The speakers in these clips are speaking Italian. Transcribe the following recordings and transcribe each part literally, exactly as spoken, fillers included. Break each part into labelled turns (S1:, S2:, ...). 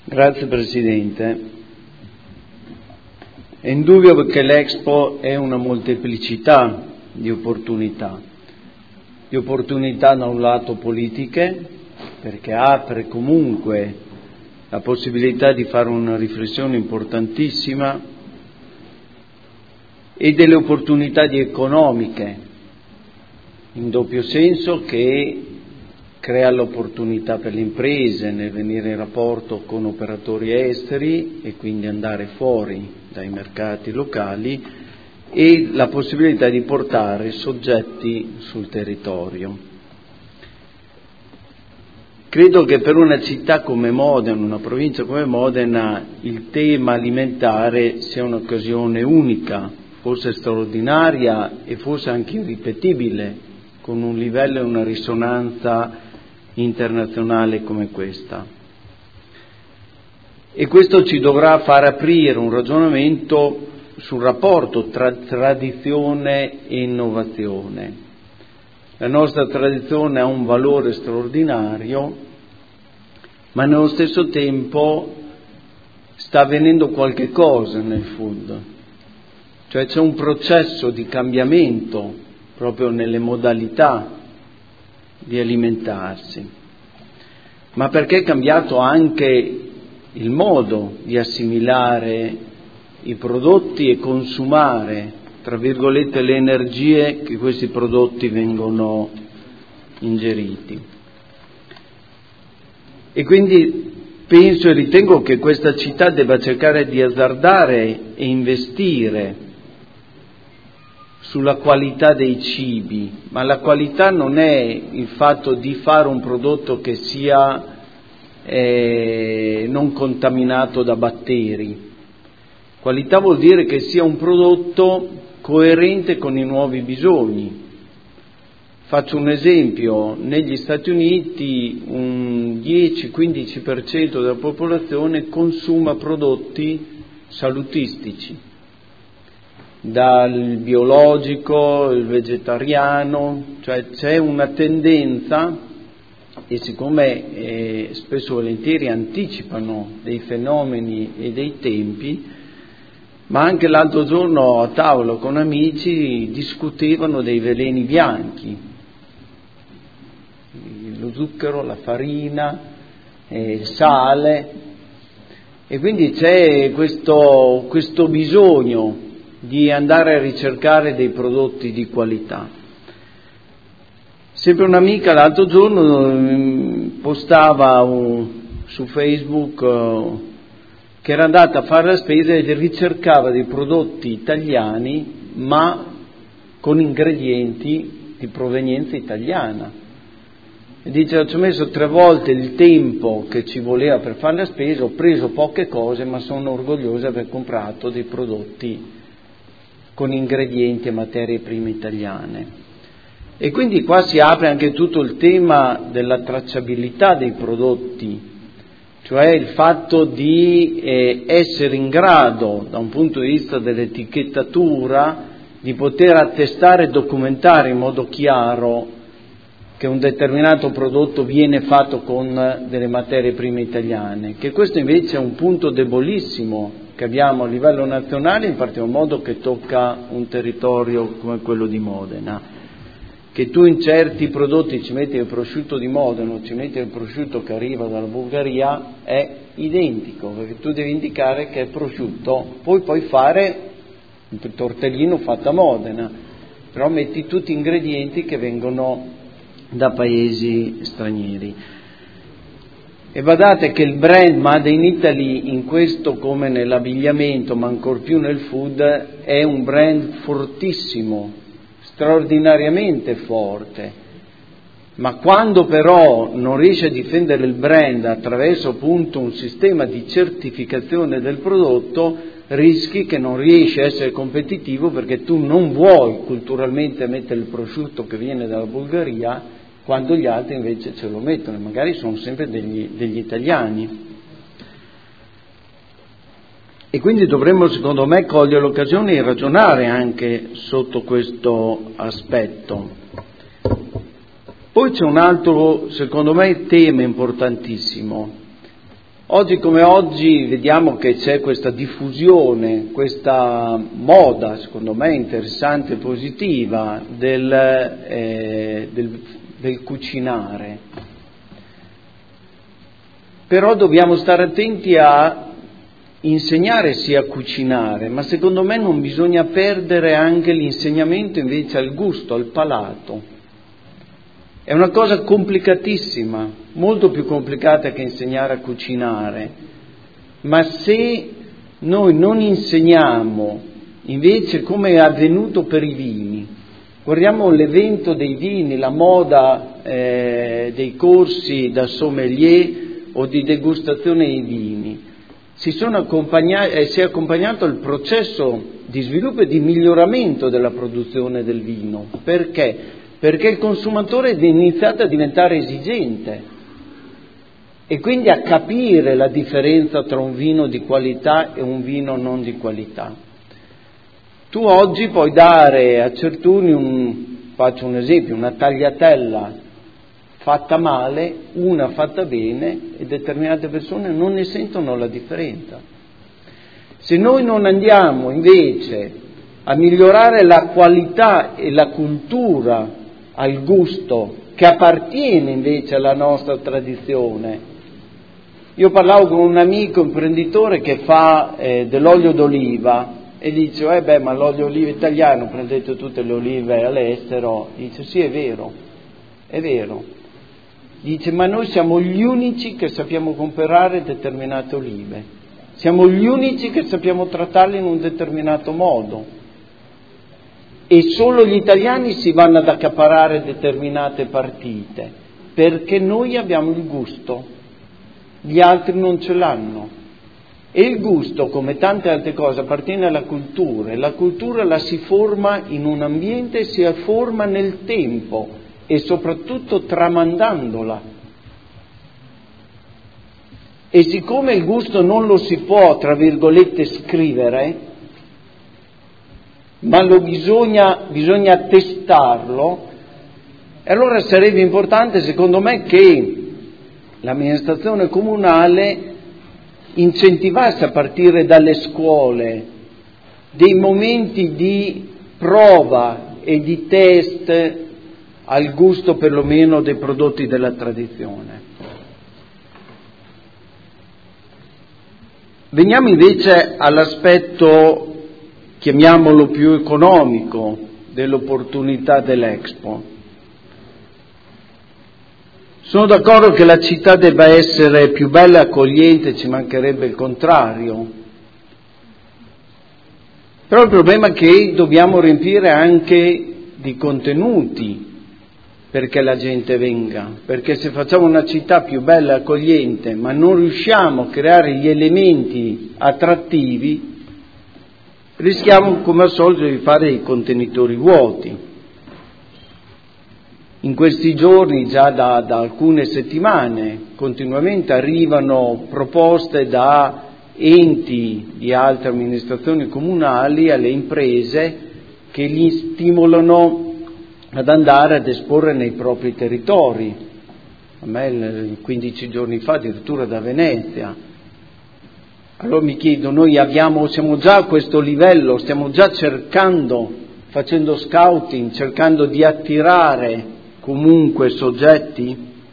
S1: Grazie Presidente. È indubbio che l'Expo è una molteplicità di opportunità, di opportunità da un lato politiche, perché apre comunque la possibilità di fare una riflessione importantissima, e delle opportunità di economiche, in doppio senso, che crea l'opportunità per le imprese nel venire in rapporto con operatori esteri e quindi andare fuori dai mercati locali, e la possibilità di portare soggetti sul territorio. Credo che per una città come Modena, una provincia come Modena, il tema alimentare sia un'occasione unica, forse straordinaria e forse anche irripetibile, con un livello e una risonanza internazionale come questa. E questo ci dovrà far aprire un ragionamento sul rapporto tra tradizione e innovazione. La nostra tradizione ha un valore straordinario, ma nello stesso tempo sta avvenendo qualche cosa nel food, cioè c'è un processo di cambiamento proprio nelle modalità di alimentarsi, ma perché è cambiato anche il modo di assimilare i prodotti e consumare, tra virgolette, le energie che questi prodotti vengono ingeriti. E quindi penso e ritengo che questa città debba cercare di azzardare e investire sulla qualità dei cibi, ma la qualità non è il fatto di fare un prodotto che sia eh, non contaminato da batteri. Qualità vuol dire che sia un prodotto coerente con i nuovi bisogni. Faccio un esempio: negli Stati Uniti un dieci quindici per cento della popolazione consuma prodotti salutistici, dal biologico, il vegetariano, cioè c'è una tendenza, e siccome eh, spesso e volentieri anticipano dei fenomeni e dei tempi, ma anche l'altro giorno a tavola con amici discutevano dei veleni bianchi, lo zucchero, la farina, eh, il sale, e quindi c'è questo, questo bisogno di andare a ricercare dei prodotti di qualità. Sempre un'amica l'altro giorno postava un, su Facebook uh, che era andata a fare la spesa e ricercava dei prodotti italiani ma con ingredienti di provenienza italiana. E dice: ci ho messo tre volte il tempo che ci voleva per fare la spesa, ho preso poche cose, ma sono orgogliosa di aver comprato dei prodotti con ingredienti e materie prime italiane. E quindi qua si apre anche tutto il tema della tracciabilità dei prodotti, cioè il fatto di eh, essere in grado, da un punto di vista dell'etichettatura, di poter attestare e documentare in modo chiaro che un determinato prodotto viene fatto con delle materie prime italiane, che questo invece è un punto debolissimo che abbiamo a livello nazionale, in particolar modo che tocca un territorio come quello di Modena. Che tu in certi prodotti ci metti il prosciutto di Modena o ci metti il prosciutto che arriva dalla Bulgaria è identico, perché tu devi indicare che è prosciutto, poi puoi fare un tortellino fatto a Modena, però metti tutti ingredienti che vengono da paesi stranieri. E badate che il brand Made in Italy, in questo come nell'abbigliamento, ma ancor più nel food, è un brand fortissimo, straordinariamente forte, ma quando però non riesce a difendere il brand attraverso appunto un sistema di certificazione del prodotto, rischi che non riesci a essere competitivo, perché tu non vuoi culturalmente mettere il prosciutto che viene dalla Bulgaria quando gli altri invece ce lo mettono, e magari sono sempre degli, degli italiani. E quindi dovremmo, secondo me, cogliere l'occasione e ragionare anche sotto questo aspetto. Poi c'è un altro, secondo me, tema importantissimo, Oggi come oggi vediamo che c'è questa diffusione, questa moda, secondo me interessante e positiva, del, eh, del, del cucinare. Però dobbiamo stare attenti a insegnare sì a cucinare, ma secondo me non bisogna perdere anche l'insegnamento invece al gusto, al palato. È una cosa complicatissima, molto più complicata che insegnare a cucinare, ma se noi non insegniamo invece come è avvenuto per i vini, guardiamo l'evento dei vini, la moda eh, dei corsi da sommelier o di degustazione dei vini, si, sono accompagnati, eh, si è accompagnato il processo di sviluppo e di miglioramento della produzione del vino. Perché? Perché il consumatore è iniziato a diventare esigente e quindi a capire la differenza tra un vino di qualità e un vino non di qualità. Tu oggi puoi dare a certuni, un, faccio un esempio, una tagliatella fatta male, una fatta bene, e determinate persone non ne sentono la differenza. Se noi non andiamo invece a migliorare la qualità e la cultura al gusto che appartiene invece alla nostra tradizione. Io parlavo con un amico imprenditore che fa eh, dell'olio d'oliva e dice, eh beh, ma l'olio d'oliva italiano, prendete tutte le olive all'estero. Dice, sì, è vero, è vero. Dice, ma noi siamo gli unici che sappiamo comprare determinate olive, siamo gli unici che sappiamo trattarle in un determinato modo. E solo gli italiani si vanno ad accaparrare determinate partite, perché noi abbiamo il gusto, gli altri non ce l'hanno. E il gusto, come tante altre cose, appartiene alla cultura, e la cultura la si forma in un ambiente e si forma nel tempo, e soprattutto tramandandola. E siccome il gusto non lo si può, tra virgolette, scrivere, ma lo bisogna, bisogna testarlo, allora sarebbe importante, secondo me, che l'amministrazione comunale incentivasse a partire dalle scuole dei momenti di prova e di test al gusto perlomeno dei prodotti della tradizione. Veniamo invece all'aspetto, chiamiamolo più economico, dell'opportunità dell'Expo. Sono d'accordo che la città debba essere più bella e accogliente, ci mancherebbe il contrario. Però il problema è che dobbiamo riempire anche di contenuti perché la gente venga, perché se facciamo una città più bella e accogliente ma non riusciamo a creare gli elementi attrattivi, rischiamo come al solito di fare i contenitori vuoti. In questi giorni, già da, da alcune settimane, continuamente arrivano proposte da enti di altre amministrazioni comunali alle imprese che li stimolano ad andare ad esporre nei propri territori. A me quindici giorni fa addirittura da Venezia. Allora mi chiedo, noi abbiamo, siamo già a questo livello, stiamo già cercando, facendo scouting, cercando di attirare comunque soggetti?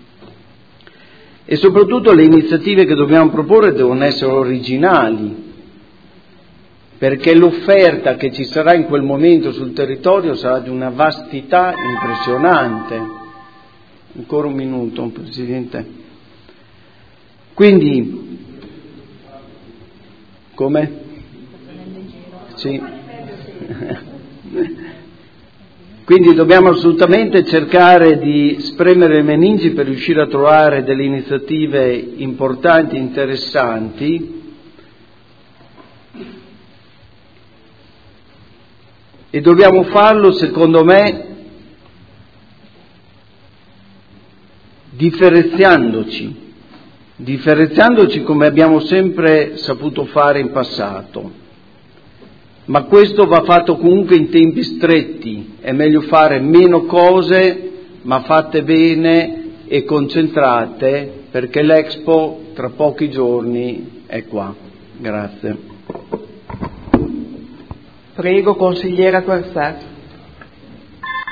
S1: E soprattutto le iniziative che dobbiamo proporre devono essere originali, perché l'offerta che ci sarà in quel momento sul territorio sarà di una vastità impressionante. Ancora un minuto, Presidente. Quindi, come? Sì. Quindi dobbiamo assolutamente cercare di spremere le meningi per riuscire a trovare delle iniziative importanti, interessanti, e dobbiamo farlo, secondo me, differenziandoci, differenziandoci come abbiamo sempre saputo fare in passato. Ma questo va fatto comunque in tempi stretti, è meglio fare meno cose ma fatte bene e concentrate perché l'Expo tra pochi giorni è qua. Grazie.
S2: Prego, consigliera Quarzati.